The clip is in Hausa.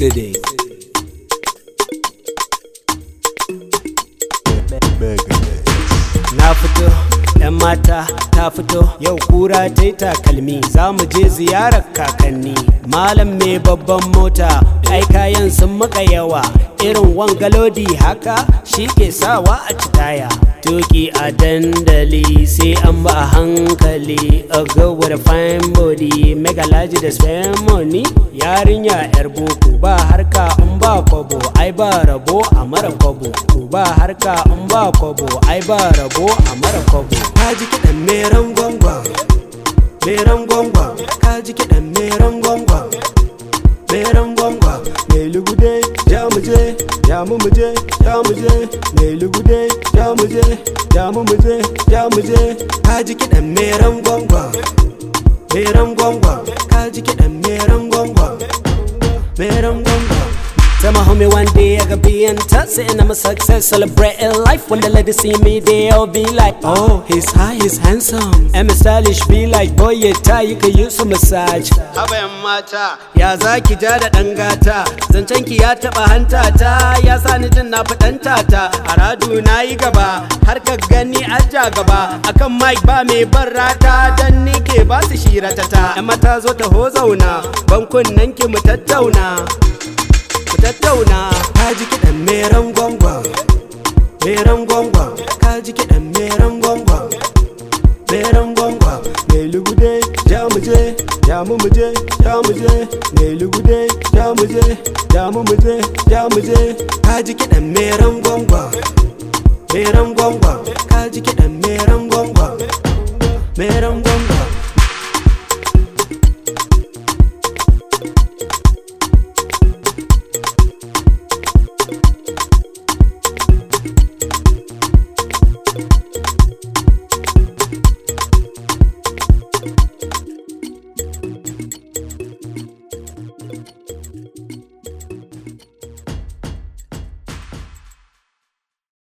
City. Na fito, 'yan mata ta fito, yau kura ta yi takalmi, za mu je ziyarar kakanni. Malam mai babban mota, ai kayan sun maka yawa, irin wangalodi haka shi ke sawa a citaya. Tuki a dandali sai an ba a hankali, a go with a fine body, mega large da spend money. Yarinya 'yar boko ba harka in ba kwabo, ai ba rabo a mara kwabo. Ba harka in ba kwabo, ai ba rabo a mara kwabo. Kaji kiɗan meran gwangwa, meran gwangwa. Kaji kiɗan meran gwangwa, meran gwangwa. Mai lugude ja muje, ja mu muje, ja muje. Mai lugude ja muje, ja mu muje, ja muje. Kaji kiɗan meran gwangwa, meran gwangwa. Kaji kiɗan meran gwangwa, meran gwangwa. Tell my homie one day I could be in touch, and I'm a success, celebrating life. When the ladies see me, they all be like, oh, he's high, he's handsome. And my stylish be like, boy, you're tight, you could use a massage. Haba yan mata, ya zaki ja da ɗan gata, zancen ki ya taɓa hanta ta, ya sani jin na faɗanta ta. A radu na yi gaba, har ka gani aja gaba, akan mic ba mai barrata, dan ni ke ba su shiratata. Yan mata zo ta ho zauna, bankun nan ki mu tattauna. Kaji kiɗan meran gwangwa, meran gwangwa. Kaji kiɗan meran gwangwa, meran gwangwa. Mai lugude ja muje, ja mu muje, ja muje. Mai lugude ja muje, ja mu muje, ja muje. Kaji kiɗan meran gwangwa, meran gwangwa. Kaji kiɗan meran gwangwa, meran gwangwa.